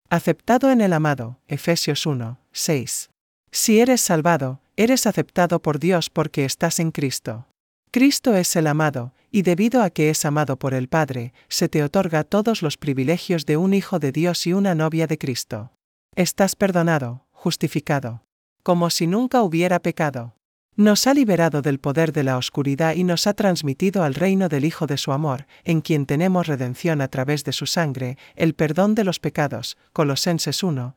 Aceptado en el amado, Efesios 1, 6. Si eres salvado, eres aceptado por Dios porque estás en Cristo. Cristo es el amado, y debido a que es amado por el Padre, se te otorga todos los privilegios de un hijo de Dios y una novia de Cristo. Estás perdonado, justificado, como si nunca hubiera pecado. Nos ha liberado del poder de la oscuridad y nos ha transmitido al reino del Hijo de su amor, en quien tenemos redención a través de su sangre, el perdón de los pecados. Colosenses 1,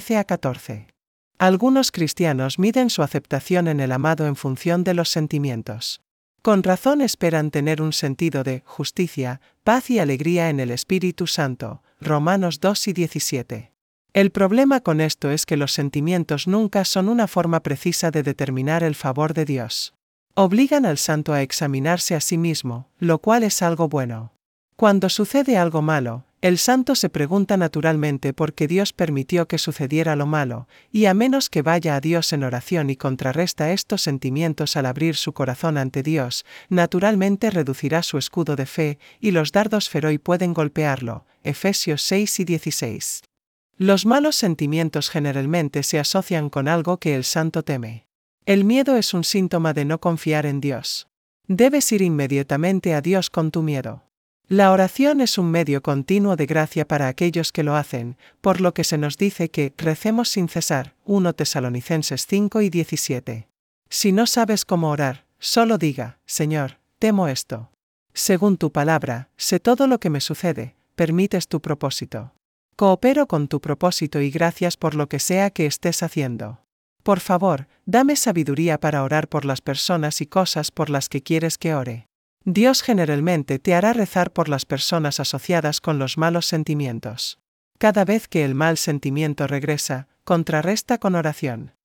13-14. Algunos cristianos miden su aceptación en el amado en función de los sentimientos. Con razón esperan tener un sentido de justicia, paz y alegría en el Espíritu Santo. Romanos 2 y 17. El problema con esto es que los sentimientos nunca son una forma precisa de determinar el favor de Dios. Obligan al santo a examinarse a sí mismo, lo cual es algo bueno. Cuando sucede algo malo, el santo se pregunta naturalmente por qué Dios permitió que sucediera lo malo, y a menos que vaya a Dios en oración y contrarresta estos sentimientos al abrir su corazón ante Dios, naturalmente reducirá su escudo de fe, y los dardos feroz pueden golpearlo. Efesios 6 y 16. Los malos sentimientos generalmente se asocian con algo que el santo teme. El miedo es un síntoma de no confiar en Dios. Debes ir inmediatamente a Dios con tu miedo. La oración es un medio continuo de gracia para aquellos que lo hacen, por lo que se nos dice que recemos sin cesar. 1 Tesalonicenses 5 y 17. Si no sabes cómo orar, solo diga: Señor, temo esto. Según tu palabra, sé todo lo que me sucede, permites tu propósito. Coopero con tu propósito y gracias por lo que sea que estés haciendo. Por favor, dame sabiduría para orar por las personas y cosas por las que quieres que ore. Dios generalmente te hará rezar por las personas asociadas con los malos sentimientos. Cada vez que el mal sentimiento regresa, contrarresta con oración.